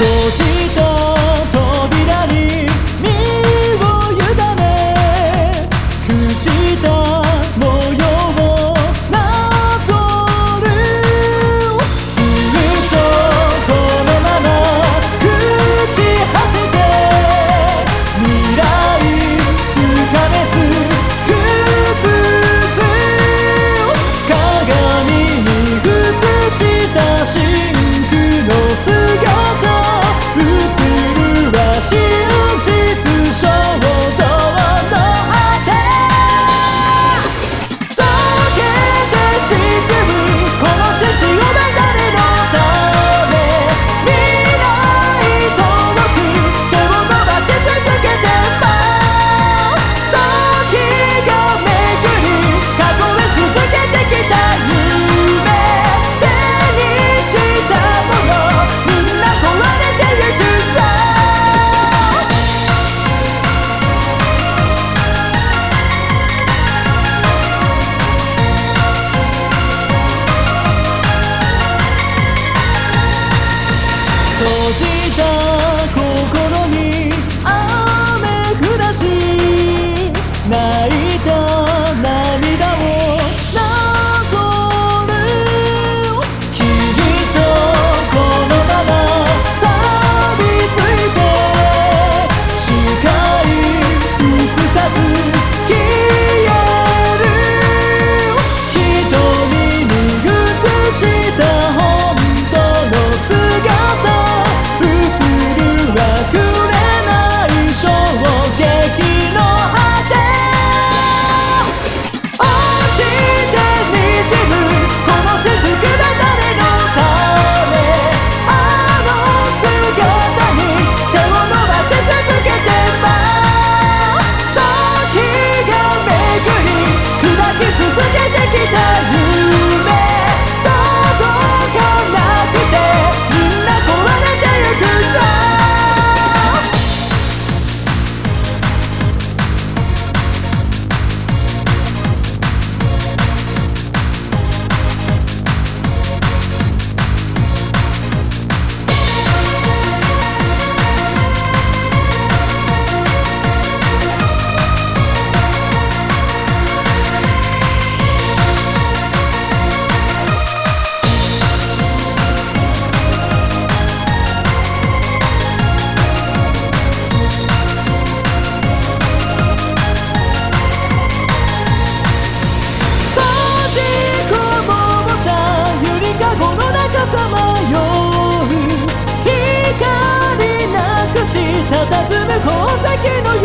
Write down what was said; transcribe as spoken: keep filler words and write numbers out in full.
じた扉に身を委ね朽ちた模様をなぞるずっとこのまま朽ち果てて未来つかめず崩す鏡に映した真空の姿映るは真実衝動の果て溶けて沈むこの血潮は誰のため未来遠く手を伸ばし続けても時が巡り数え続けてきた夢手にしたものみんな壊れてゆく閉じた心に雨降らし泣いた涙をなぞるきっとこのまま錆びついて視界映さず消える瞳に映した本当の姿映るはくれない衝撃の果て落ちて滲むこの雫は誰のためあの姿に手を伸ばし続けても時が巡り砕き続けてきた夢どこかなくてみんな壊れてゆくのさまよう光なくし佇む宝石の